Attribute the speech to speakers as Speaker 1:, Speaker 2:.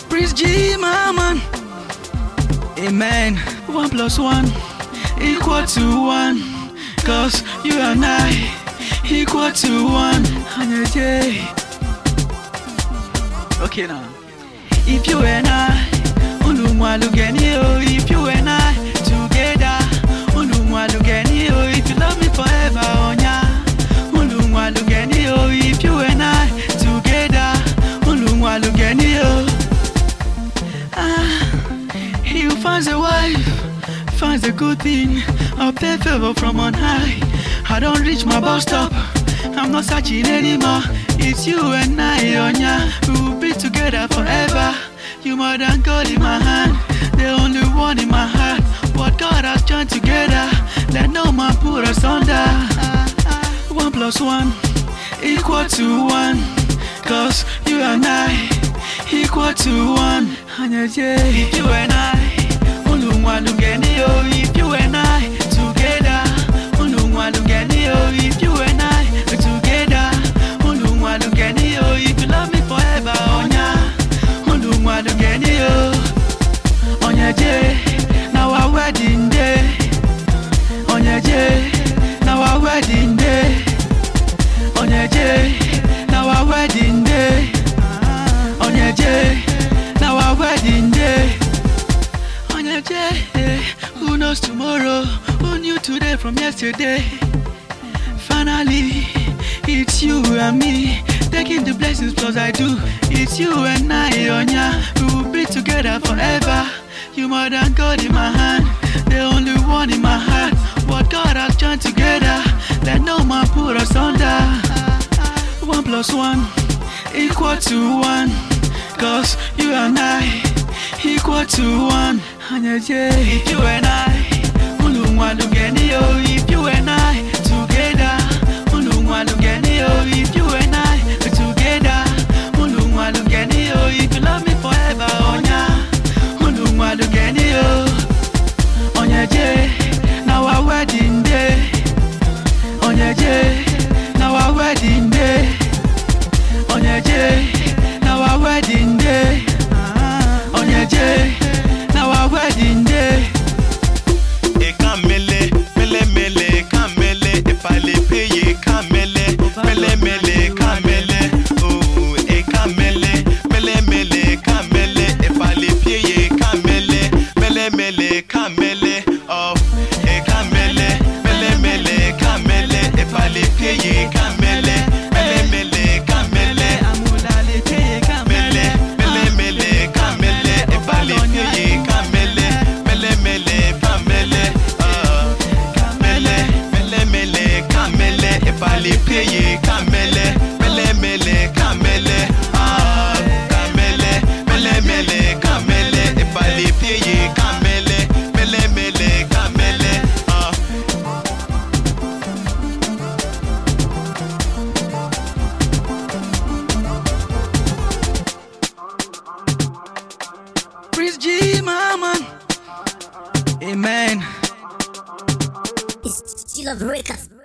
Speaker 1: Praise G, my man. Amen. 1 + 1 = 1. Cause you and I equal to 1. Okay now. If you and I, if you and I together, if you love me forever, if you and I together, he who finds a wife finds a good thing. I'll pay favor from on high. I don't reach my bus stop, I'm not searching anymore. It's you and I, Onya. We will be together forever. You more than gold in my hand, the only one in my heart. What God has joined together, let no man put us under. 1 + 1 = 1. Cause you and I equal to 1. If you and I, if you and I together, if you and I together, if you love me forever, now our wedding day, now our wedding day, now our wedding day, now our wedding day. Who knows tomorrow? Who knew today from yesterday? Finally, it's you and me, taking the blessings plus I do. It's you and I, Onya. We will be together forever. You more than gold in my hand, the only one in my heart. What God has joined together, let no man put us under. 1 + 1 = 1. Cause you and I equal to 1. If you and I, if you and I together, if you and I together, if you love me forever, now our wedding day, now our wedding day, now our wedding day, now our wedding day.
Speaker 2: Kamele, mele mele, kamele, epale paye, kamele, mele mele, kamele, oh, kamele, mele mele, kamele, epale paye, kamele, mele mele, kamele, oh, kamele, mele mele, kamele, epale paye, kamele, mele mele, kamele,
Speaker 1: Amulale paye, kamele,
Speaker 2: mele mele, kamele, epale paye, kamele, mele mele, kamele. Epale paye, kamele, mele mele, kamele, ah, kamele, mele mele, kamele, epale paye, kamele, mele mele, kamele, ah.
Speaker 1: Praise G, my man. Amen.
Speaker 3: It's still a record.